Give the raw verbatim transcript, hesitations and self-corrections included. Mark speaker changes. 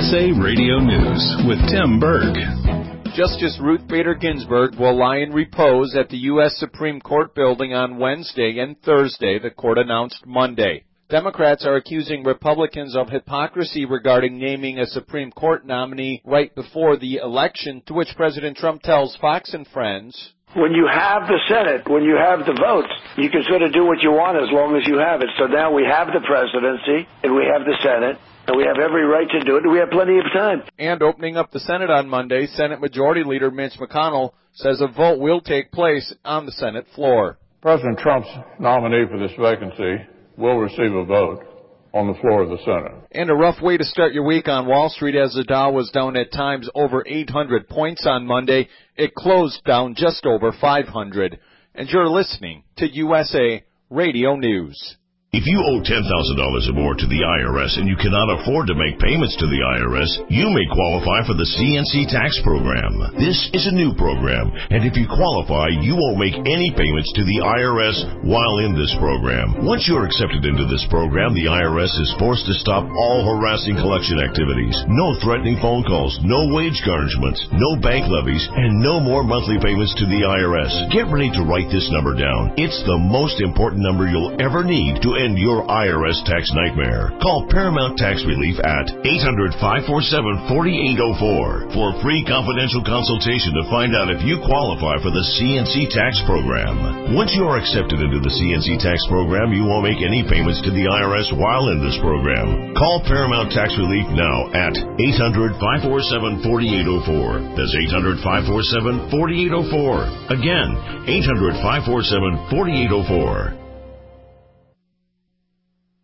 Speaker 1: S A Radio News with Tim Berg.
Speaker 2: Justice Ruth Bader Ginsburg will lie in repose at the U S Supreme Court building on Wednesday and Thursday, the court announced Monday. Democrats are accusing Republicans of hypocrisy regarding naming a Supreme Court nominee right before the election, to which President Trump tells Fox and Friends,
Speaker 3: when you have the Senate, when you have the votes, you can sort of do what you want as long as you have it. So now we have the presidency and we have the Senate, and we have every right to do it, and we have plenty of time.
Speaker 2: And opening up the Senate on Monday, Senate Majority Leader Mitch McConnell says a vote will take place on the Senate floor.
Speaker 4: President Trump's nominee for this vacancy will receive a vote on the floor of the Senate.
Speaker 2: And a rough way to start your week on Wall Street, as the Dow was down at times over eight hundred points on Monday. It closed down just over five hundred. And you're listening to U S A Radio News.
Speaker 5: If you owe ten thousand dollars or more to the I R S and you cannot afford to make payments to the I R S, you may qualify for the C N C tax program. This is a new program, and if you qualify, you won't make any payments to the I R S while in this program. Once you're accepted into this program, the I R S is forced to stop all harassing collection activities. No threatening phone calls, no wage garnishments, no bank levies, and no more monthly payments to the I R S. Get ready to write this number down. It's the most important number you'll ever need to end your I R S tax nightmare. Call Paramount Tax Relief at eight hundred, five four seven, four eight zero four for a free confidential consultation to find out if you qualify for the C N C tax program. Once you are accepted into the C N C tax program, you won't make any payments to the I R S while in this program. Call Paramount Tax Relief now at eight hundred, five four seven, four eight zero four. That's eight hundred, five four seven, four eight zero four. Again, eight hundred, five four seven, four eight zero four.